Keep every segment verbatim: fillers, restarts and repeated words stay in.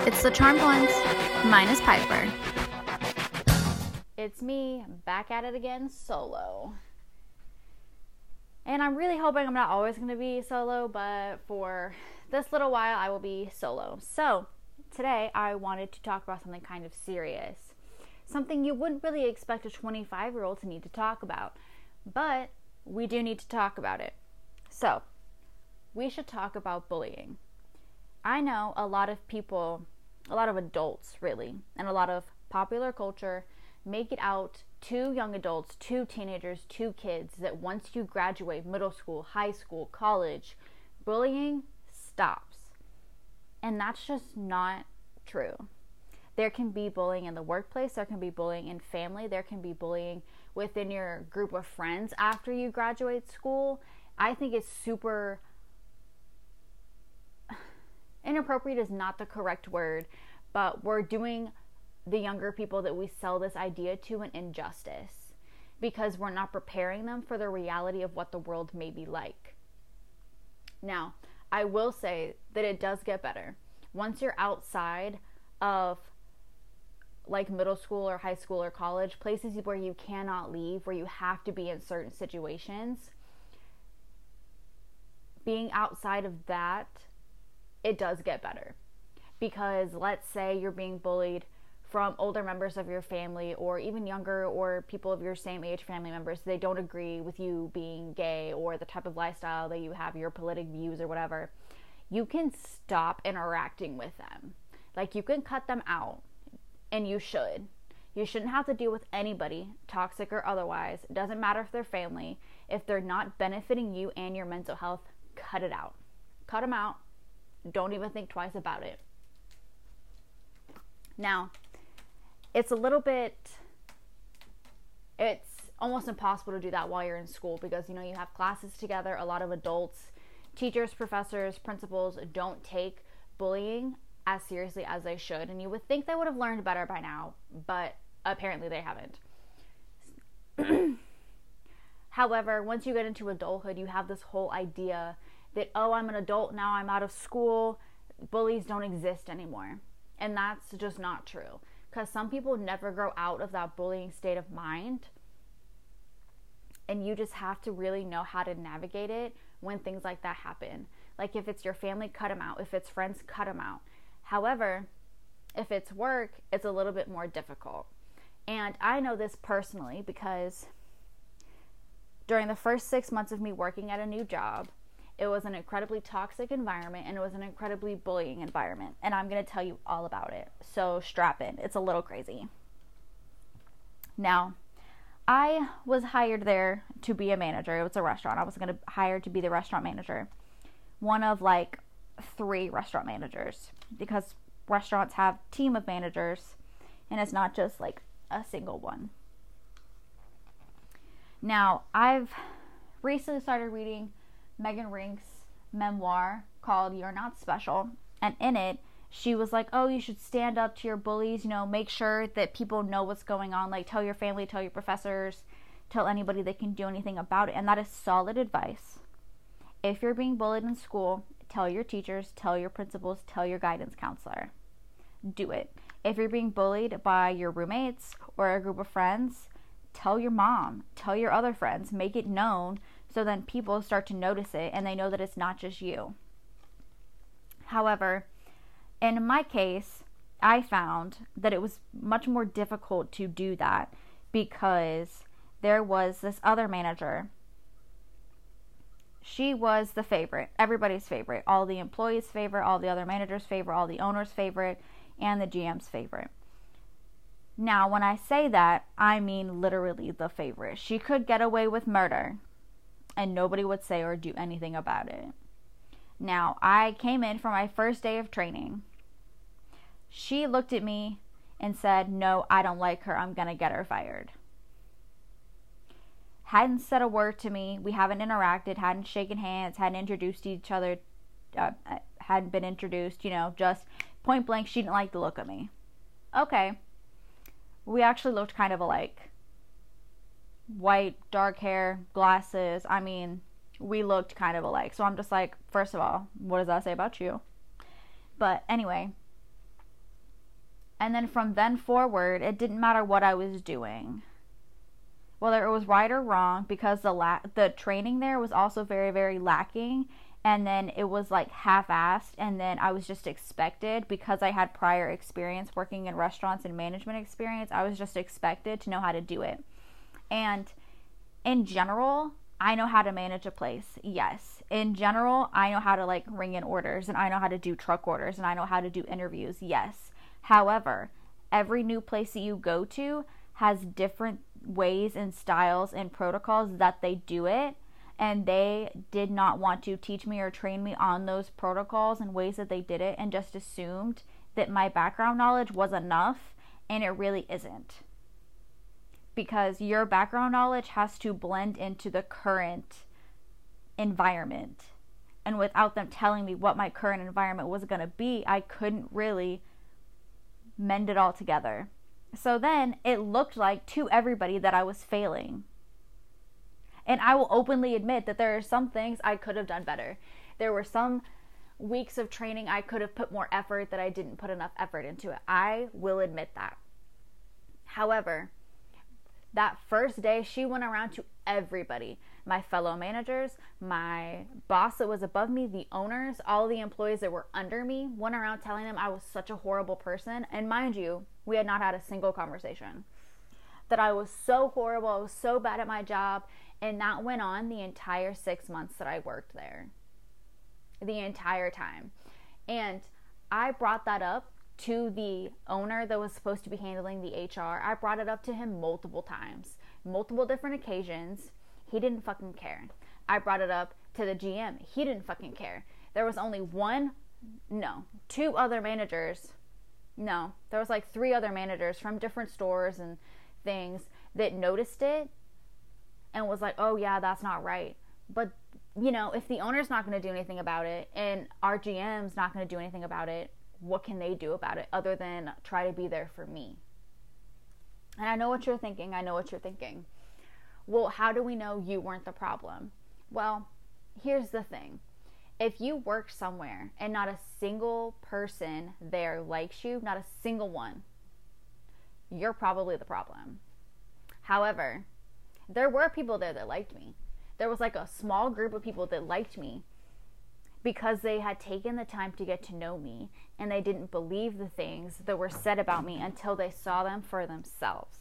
It's the Charmed Ones, minus Piper. It's me, back at it again, solo. And I'm really hoping I'm not always going to be solo, but for this little while, I will be solo. So, today, I wanted to talk about something kind of serious. Something you wouldn't really expect a twenty-five-year-old to need to talk about. But, we do need to talk about it. So, we should talk about bullying. I know a lot of people, a lot of adults really, and a lot of popular culture make it out to young adults, to teenagers, to kids that once you graduate middle school, high school, college, bullying stops. And that's just not true. There can be bullying in the workplace, there can be bullying in family, there can be bullying within your group of friends after you graduate school. I think it's super inappropriate is not the correct word, but we're doing the younger people that we sell this idea to an injustice because we're not preparing them for the reality of what the world may be like. Now, I will say that it does get better. Once you're outside of like middle school or high school or college, places where you cannot leave, where you have to be in certain situations, being outside of that, it does get better. Because let's say you're being bullied from older members of your family or even younger or people of your same age family members. They don't agree with you being gay or the type of lifestyle that you have, your politic views or whatever. You can stop interacting with them. Like, you can cut them out, and you should. You shouldn't have to deal with anybody, toxic or otherwise. It doesn't matter if they're family. If they're not benefiting you and your mental health, cut it out. Cut them out. Don't even think twice about it. Now, it's a little bit, it's almost impossible to do that while you're in school because, you know, you have classes together. A lot of adults, teachers, professors, principals don't take bullying as seriously as they should. And you would think they would have learned better by now, but apparently they haven't. However, once you get into adulthood, you have this whole idea that, oh, I'm an adult now, I'm out of school, bullies don't exist anymore. And that's just not true. Because some people never grow out of that bullying state of mind. And you just have to really know how to navigate it when things like that happen. Like, if it's your family, cut them out. If it's friends, cut them out. However, if it's work, it's a little bit more difficult. And I know this personally because during the first six months of me working at a new job, it was an incredibly toxic environment and it was an incredibly bullying environment. And I'm going to tell you all about it. So strap in. It's a little crazy. Now, I was hired there to be a manager. It was a restaurant. I was going to hire to be the restaurant manager. One of like three restaurant managers because restaurants have a team of managers and it's not just like a single one. Now, I've recently started reading Megan Rink's memoir called You're Not Special, and in it she was like, oh, you should stand up to your bullies, you know, make sure that people know what's going on, like tell your family, tell your professors, tell anybody that can do anything about it. And that is solid advice. If you're being bullied in school, tell your teachers, tell your principals, tell your guidance counselor. Do it. If you're being bullied by your roommates or a group of friends, tell your mom, tell your other friends, make it known. So then people start to notice it and they know that it's not just you. However, in my case, I found that it was much more difficult to do that because there was this other manager. She was the favorite, everybody's favorite, all the employees' favorite, all the other managers' favorite, all the owners' favorite, and the G M's favorite. Now, when I say that, I mean literally the favorite. She could get away with murder and nobody would say or do anything about it. Now, I came in for my first day of training. She looked at me and said, no, I don't like her. I'm going to get her fired. Hadn't said a word to me. We haven't interacted, hadn't shaken hands, hadn't introduced each other, uh, hadn't been introduced, you know, just point blank, she didn't like the look of me. Okay. We actually looked kind of alike. White, dark hair, glasses. I mean, we looked kind of alike. So I'm just like, first of all, what does that say about you? But anyway, And then from then forward, it didn't matter what I was doing, whether it was right or wrong, because the la- the training there was also very, very lacking. And then it was like half-assed, and then I was just expected, because I had prior experience working in restaurants and management experience, I was just expected to know how to do it. And in general, I know how to manage a place. Yes. In general, I know how to like ring in orders, and I know how to do truck orders, and I know how to do interviews. Yes. However, every new place that you go to has different ways and styles and protocols that they do it. And they did not want to teach me or train me on those protocols and ways that they did it, and just assumed that my background knowledge was enough, and it really isn't. Because your background knowledge has to blend into the current environment. And without them telling me what my current environment was going to be, I couldn't really mend it all together. So then it looked like to everybody that I was failing. And I will openly admit that there are some things I could have done better. There were some weeks of training I could have put more effort that I didn't put enough effort into it. I will admit that. However, that first day, she went around to everybody. My fellow managers, my boss that was above me, the owners, all the employees that were under me, went around telling them I was such a horrible person. And mind you, we had not had a single conversation. That I was so horrible, I was so bad at my job. And that went on the entire six months that I worked there. The entire time. And I brought that up to the owner that was supposed to be handling the H R. I brought it up to him multiple times. Multiple different occasions. He didn't fucking care. I brought it up to the G M. He didn't fucking care. There was only one, no, two other managers. No, there was like three other managers from different stores and things that noticed it and was like, oh yeah, that's not right. But, you know, if the owner's not going to do anything about it and our G M's not going to do anything about it, what can they do about it other than try to be there for me? And I know what you're thinking. I know what you're thinking. Well, how do we know you weren't the problem? Well, here's the thing. If you work somewhere and not a single person there likes you, not a single one, you're probably the problem. However, there were people there that liked me. There was like a small group of people that liked me because they had taken the time to get to know me, and they didn't believe the things that were said about me until they saw them for themselves.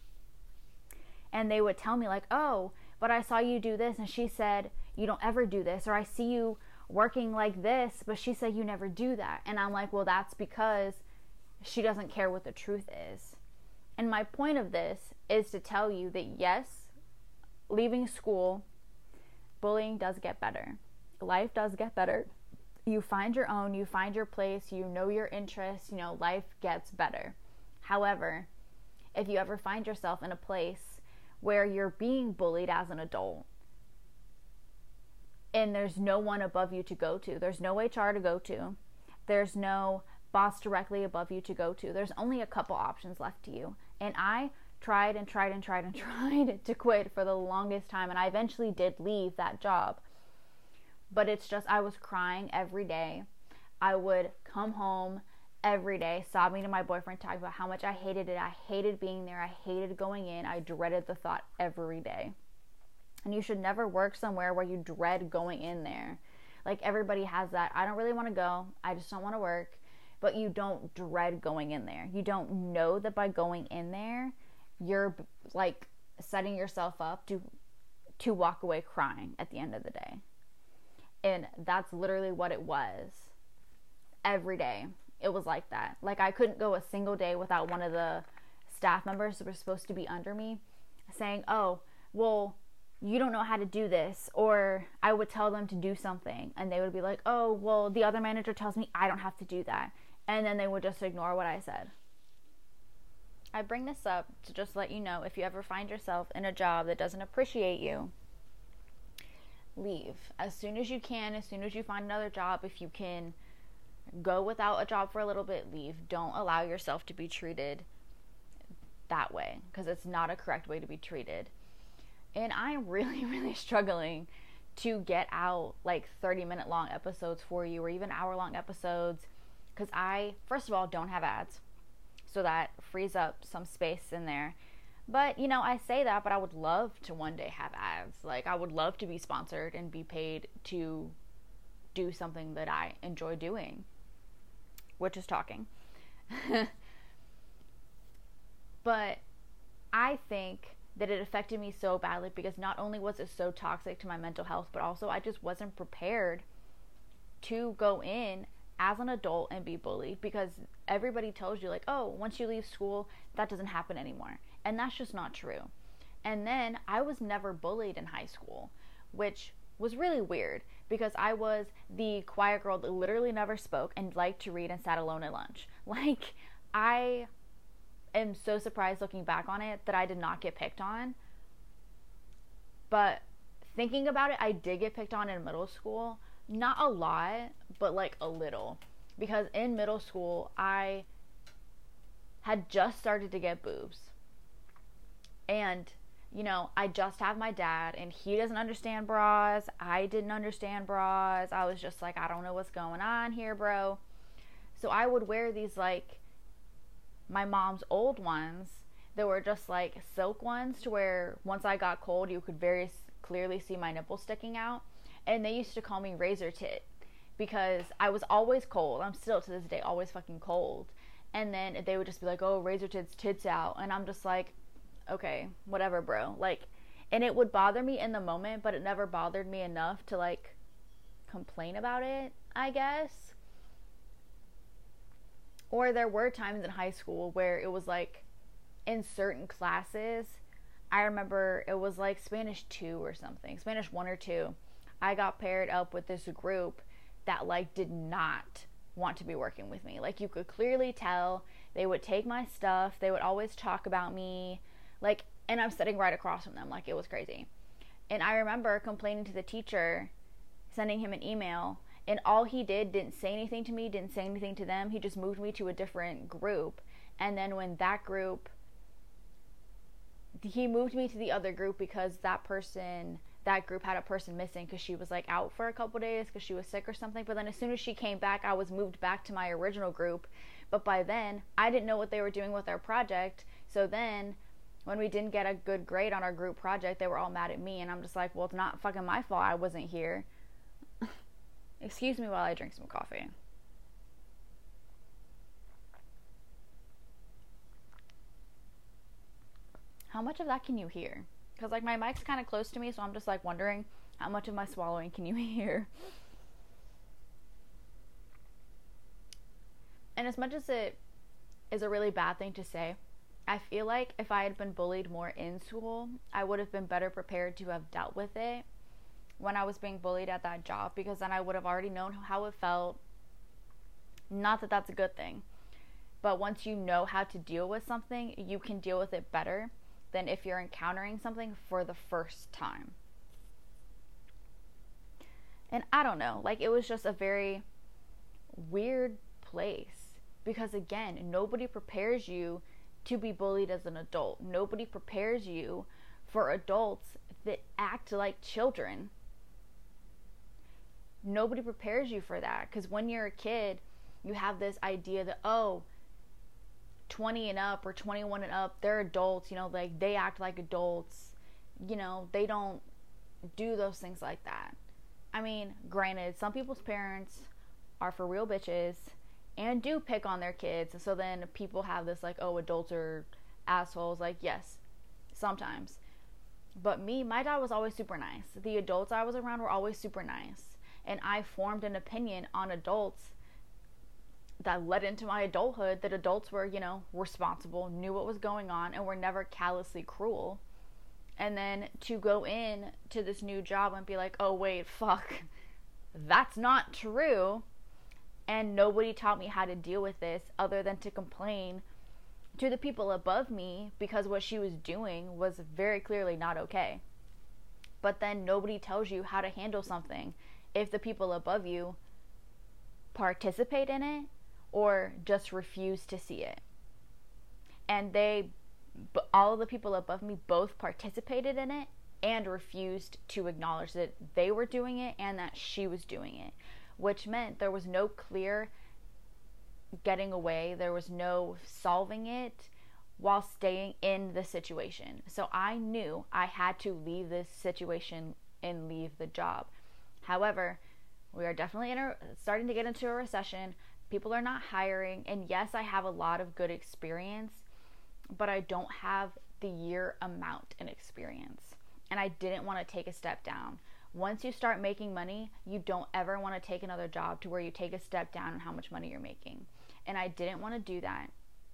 And they would tell me like, oh, but I saw you do this and she said you don't ever do this, or I see you working like this but she said you never do that. And I'm like, well, that's because she doesn't care what the truth is. And my point of this is to tell you that yes, leaving school, bullying does get better. Life does get better. You find your own, you find your place, you know your interests, you know, life gets better. However, if you ever find yourself in a place where you're being bullied as an adult and there's no one above you to go to, there's no H R to go to, there's no boss directly above you to go to, there's only a couple options left to you. And I tried and tried and tried and tried to quit for the longest time, and I eventually did leave that job. But it's just, I was crying every day. I would come home every day, sobbing to my boyfriend, talking about how much I hated it. I hated being there. I hated going in. I dreaded the thought every day. And you should never work somewhere where you dread going in there. Like, everybody has that. I don't really want to go. I just don't want to work. But you don't dread going in there. You don't know that by going in there, you're like setting yourself up to to walk away crying at the end of the day. And that's literally what it was. Every day it was like that. Like, I couldn't go a single day without one of the staff members that were supposed to be under me saying, oh, well, you don't know how to do this. Or I would tell them to do something and they would be like, oh, well, the other manager tells me I don't have to do that. And then they would just ignore what I said. I bring this up to just let you know, if you ever find yourself in a job that doesn't appreciate you, leave as soon as you can. As soon as you find another job, if you can go without a job for a little bit, leave. Don't allow yourself to be treated that way, because it's not a correct way to be treated. And I'm really, really struggling to get out like thirty minute long episodes for you, or even hour long episodes, because I, first of all, don't have ads. So that frees up some space in there. But, you know, I say that, but I would love to one day have ads. Like, I would love to be sponsored and be paid to do something that I enjoy doing, which is talking. But I think that it affected me so badly because not only was it so toxic to my mental health, but also I just wasn't prepared to go in as an adult and be bullied, because everybody tells you like, oh, once you leave school, that doesn't happen anymore. And that's just not true. And then I was never bullied in high school, which was really weird because I was the quiet girl that literally never spoke and liked to read and sat alone at lunch. Like, I am so surprised looking back on it that I did not get picked on. But thinking about it, I did get picked on in middle school. Not a lot, but like a little. Because in middle school, I had just started to get boobs. And, you know, I just have my dad, and he doesn't understand bras. I didn't understand bras. I was just like, I don't know what's going on here, bro. So I would wear these, like, my mom's old ones that were just, like, silk ones to where once I got cold, you could very clearly see my nipple sticking out. And they used to call me Razor Tit because I was always cold. I'm still, to this day, always fucking cold. And then they would just be like, oh, Razor Tit's tits out. And I'm just like, okay, whatever, bro. Like, and it would bother me in the moment, but it never bothered me enough to, like, complain about it, I guess. Or there were times in high school where it was, like, in certain classes, I remember it was, like, Spanish two or something, Spanish one or two. I got paired up with this group that, like, did not want to be working with me. Like, you could clearly tell. They would take my stuff. They would always talk about me. Like, and I'm sitting right across from them. Like, it was crazy. And I remember complaining to the teacher, sending him an email, and all he did, didn't say anything to me, didn't say anything to them. He just moved me to a different group. And then when that group, he moved me to the other group because that person, that group had a person missing because she was, like, out for a couple days because she was sick or something. But then as soon as she came back, I was moved back to my original group. But by then, I didn't know what they were doing with their project. So then, when we didn't get a good grade on our group project, they were all mad at me. And I'm just like, well, it's not fucking my fault I wasn't here. Excuse me while I drink some coffee. How much of that can you hear? Because, like, my mic's kind of close to me, so I'm just, like, wondering how much of my swallowing can you hear? And as much as it is a really bad thing to say, I feel like if I had been bullied more in school, I would have been better prepared to have dealt with it when I was being bullied at that job, because then I would have already known how it felt. Not that that's a good thing, but once you know how to deal with something, you can deal with it better than if you're encountering something for the first time. And I don't know, like, it was just a very weird place, because again, nobody prepares you to be bullied as an adult. Nobody prepares you for adults that act like children. Nobody prepares you for that, because when you're a kid, you have this idea that, oh, twenty and up or twenty-one and up, they're adults, you know, like, they act like adults, you know, they don't do those things like that. I mean, granted, some people's parents are for real bitches and do pick on their kids, so then people have this, like, oh, adults are assholes. Like, yes, sometimes. But me, my dad was always super nice. The adults I was around were always super nice. And I formed an opinion on adults that led into my adulthood, that adults were, you know, responsible, knew what was going on, and were never callously cruel. And then to go in to this new job and be like, oh, wait, fuck, that's not true. And nobody taught me how to deal with this other than to complain to the people above me, because what she was doing was very clearly not okay. But then nobody tells you how to handle something if the people above you participate in it or just refuse to see it. And they, all of the people above me both participated in it and refused to acknowledge that they were doing it and that she was doing it, which meant there was no clear getting away. There was no solving it while staying in the situation. So I knew I had to leave this situation and leave the job. However, we are definitely in a, starting to get into a recession. People are not hiring. And yes, I have a lot of good experience, but I don't have the year amount in experience. And I didn't want to take a step down. Once you start making money, you don't ever want to take another job to where you take a step down in how much money you're making. And I didn't want to do that.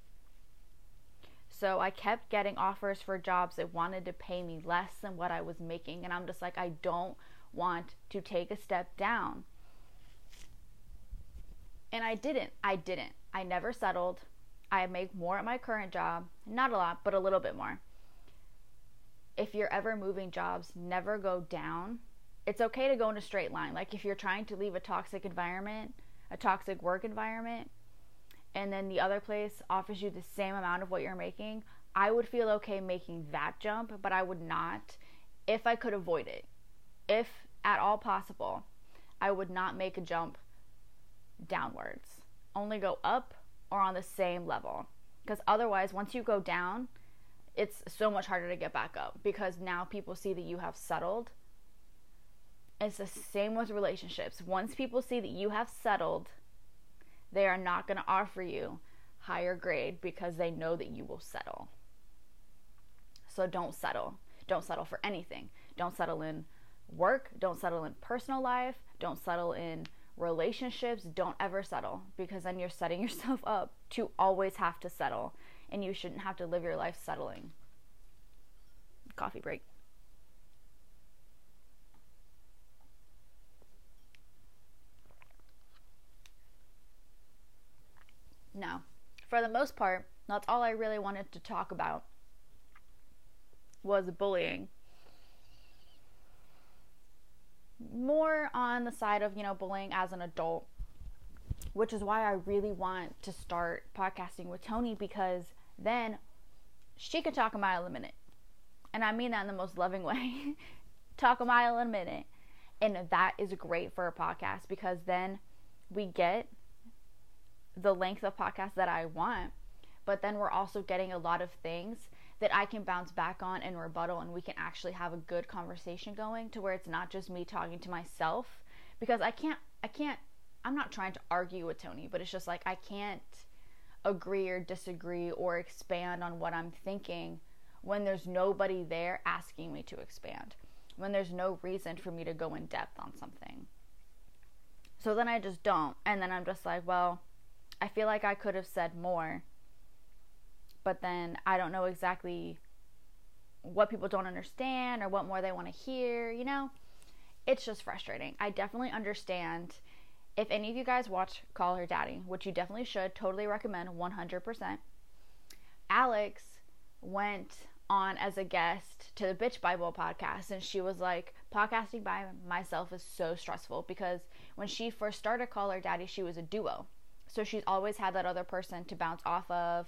So I kept getting offers for jobs that wanted to pay me less than what I was making. And I'm just like, I don't want to take a step down. And I didn't. I didn't. I never settled. I make more at my current job. Not a lot, but a little bit more. If you're ever moving jobs, never go down. It's okay to go in a straight line. Like if you're trying to leave a toxic environment, a toxic work environment, and then the other place offers you the same amount of what you're making, I would feel okay making that jump, but I would not if I could avoid it. If at all possible, I would not make a jump downwards. Only go up or on the same level. Because otherwise, once you go down, it's so much harder to get back up because now people see that you have settled. It's the same with relationships. Once people see that you have settled, they are not going to offer you higher grade because they know that you will settle. So don't settle. Don't settle for anything. Don't settle in work. Don't settle in personal life. Don't settle in relationships. Don't ever settle because then you're setting yourself up to always have to settle, and you shouldn't have to live your life settling. Coffee break. Now, for the most part, that's all I really wanted to talk about was bullying. More on the side of, you know, bullying as an adult, which is why I really want to start podcasting with Tony, because then she could talk a mile a minute. And I mean that in the most loving way. Talk a mile in a minute. And that is great for a podcast because then we get the length of podcast that I want, but then we're also getting a lot of things that I can bounce back on and rebuttal, and we can actually have a good conversation going to where it's not just me talking to myself, because I can't, I can't, I'm not trying to argue with Tony, but it's just like, I can't agree or disagree or expand on what I'm thinking when there's nobody there asking me to expand, when there's no reason for me to go in depth on something. So then I just don't, and then I'm just like, well, I feel like I could have said more, but then I don't know exactly what people don't understand or what more they want to hear, you know? It's just frustrating. I definitely understand. If any of you guys watch Call Her Daddy, which you definitely should, totally recommend one hundred percent. Alex went on as a guest to the Bitch Bible podcast, and she was like, podcasting by myself is so stressful, because when she first started Call Her Daddy, she was a duo. So she's always had that other person to bounce off of.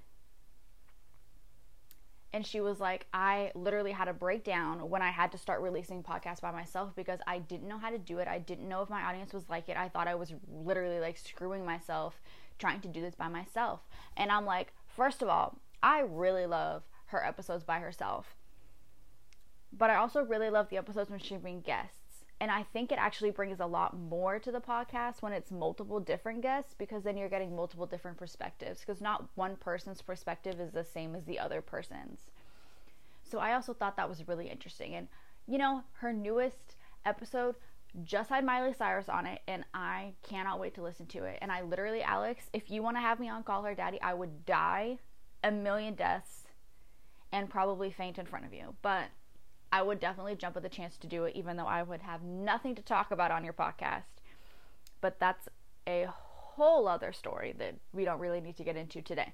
And she was like, I literally had a breakdown when I had to start releasing podcasts by myself because I didn't know how to do it. I didn't know if my audience was like it. I thought I was literally like screwing myself trying to do this by myself. And I'm like, first of all, I really love her episodes by herself. But I also really love the episodes when she brings guests. And I think it actually brings a lot more to the podcast when it's multiple different guests, because then you're getting multiple different perspectives, because not one person's perspective is the same as the other person's. So I also thought that was really interesting. And, you know, her newest episode just had Miley Cyrus on it, and I cannot wait to listen to it. And I literally, Alex, if you want to have me on Call Her Daddy, I would die a million deaths and probably faint in front of you. But I would definitely jump at the chance to do it, even though I would have nothing to talk about on your podcast. But that's a whole other story that we don't really need to get into today.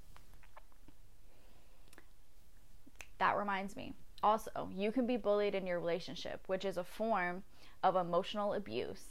That reminds me. Also, you can be bullied in your relationship, which is a form of emotional abuse.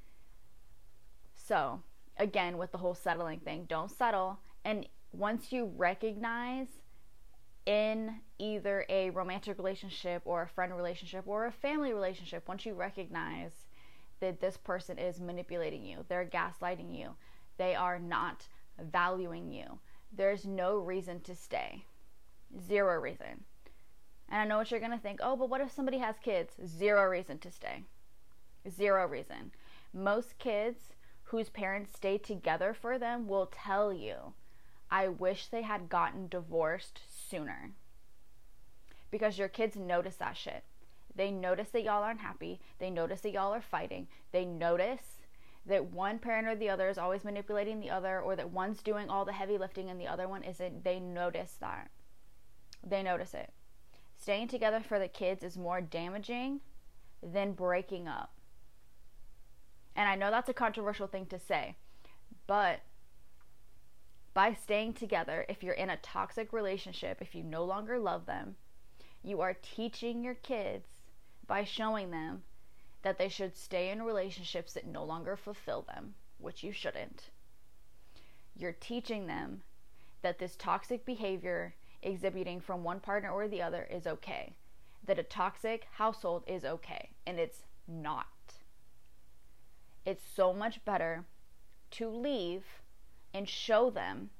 So, again, with the whole settling thing, don't settle. And once you recognize in either a romantic relationship or a friend relationship or a family relationship, once you recognize that this person is manipulating you, they're gaslighting you, they are not valuing you. There's no reason to stay. Zero reason. And I know what you're going to think. Oh, but what if somebody has kids? Zero reason to stay. Zero reason. Most kids whose parents stay together for them will tell you, I wish they had gotten divorced sooner. Because your kids notice that shit. They notice that y'all aren't happy. They notice that y'all are fighting. They notice that one parent or the other is always manipulating the other, or that one's doing all the heavy lifting and the other one isn't. They notice that. They notice it. Staying together for the kids is more damaging than breaking up. And I know that's a controversial thing to say, but by staying together, if you're in a toxic relationship, if you no longer love them, you are teaching your kids by showing them that they should stay in relationships that no longer fulfill them, which you shouldn't. You're teaching them that this toxic behavior exhibiting from one partner or the other is okay, that a toxic household is okay, and it's not. It's so much better to leave and show them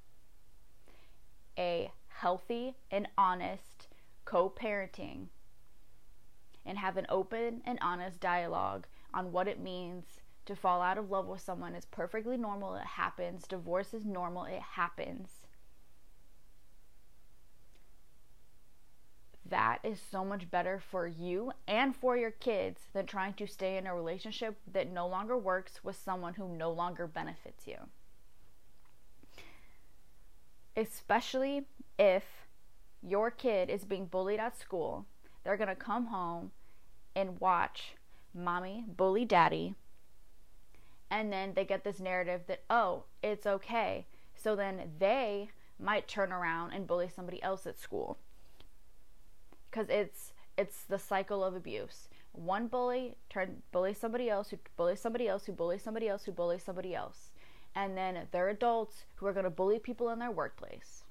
a healthy and honest co-parenting and have an open and honest dialogue on what it means to fall out of love with someone. Is perfectly normal. It happens. Divorce is normal. It happens. That is so much better for you and for your kids than trying to stay in a relationship that no longer works with someone who no longer benefits you. Especially if your kid is being bullied at school, they're going to come home and watch mommy bully daddy, and then they get this narrative that, oh, it's okay. So then they might turn around and bully somebody else at school. Because it's it's the cycle of abuse. One bully turn bully somebody else, who bullies somebody else, who bullies somebody else, who bullies somebody else. And then they're adults who are going to bully people in their workplace.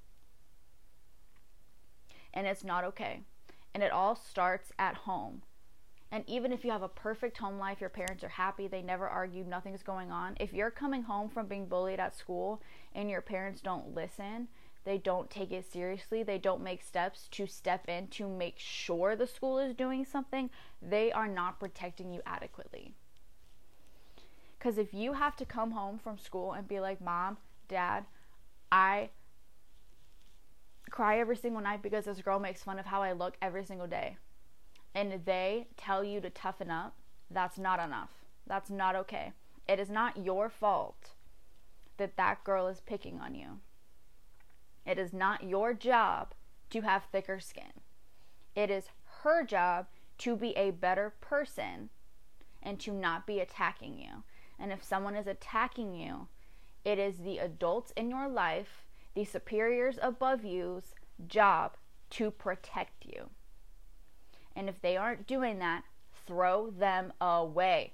And it's not okay. And it all starts at home. And even if you have a perfect home life, your parents are happy, they never argue, nothing's going on. If you're coming home from being bullied at school and your parents don't listen, they don't take it seriously, they don't make steps to step in to make sure the school is doing something, they are not protecting you adequately. Because if you have to come home from school and be like, Mom, Dad, I cry every single night because this girl makes fun of how I look every single day, and they tell you to toughen up, that's not enough. That's not okay. It is not your fault that that girl is picking on you. It is not your job to have thicker skin. It is her job to be a better person and to not be attacking you. And if someone is attacking you, it is the adults in your life, the superiors above you's job to protect you. And if they aren't doing that, throw them away.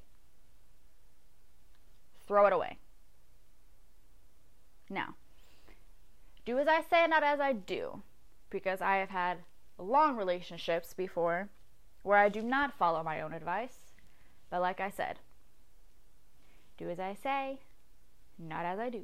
Throw it away. Now, do as I say, not as I do, because I have had long relationships before where I do not follow my own advice. But like I said, do as I say, not as I do.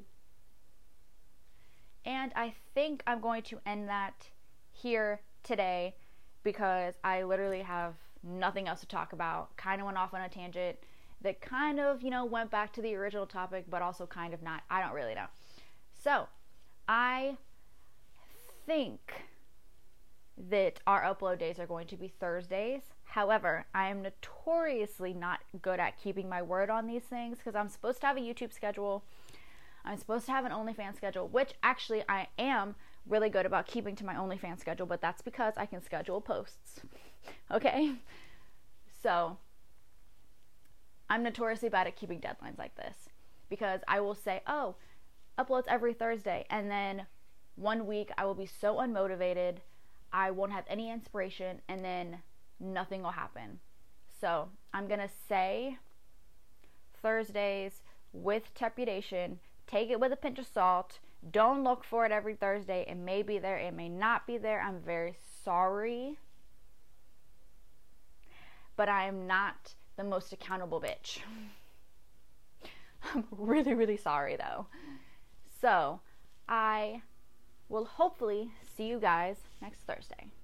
And I think I'm going to end that here today because I literally have nothing else to talk about. Kind of went off on a tangent that kind of, you know, went back to the original topic, but also kind of not. I don't really know. So, I think that our upload days are going to be Thursdays. However, I am notoriously not good at keeping my word on these things because I'm supposed to have a YouTube schedule. I'm supposed to have an OnlyFans schedule, which actually I am really good about keeping to my OnlyFans schedule, but that's because I can schedule posts. Okay? So, I'm notoriously bad at keeping deadlines like this because I will say, oh, uploads every Thursday, and then one week I will be so unmotivated, I won't have any inspiration, and then nothing will happen. So I'm gonna say Thursdays with trepidation. Take it with a pinch of salt. Don't look for it every Thursday. It may be there, it may not be there. I'm very sorry, but I am not the most accountable bitch. I'm really, really sorry though. So I will hopefully see you guys next Thursday.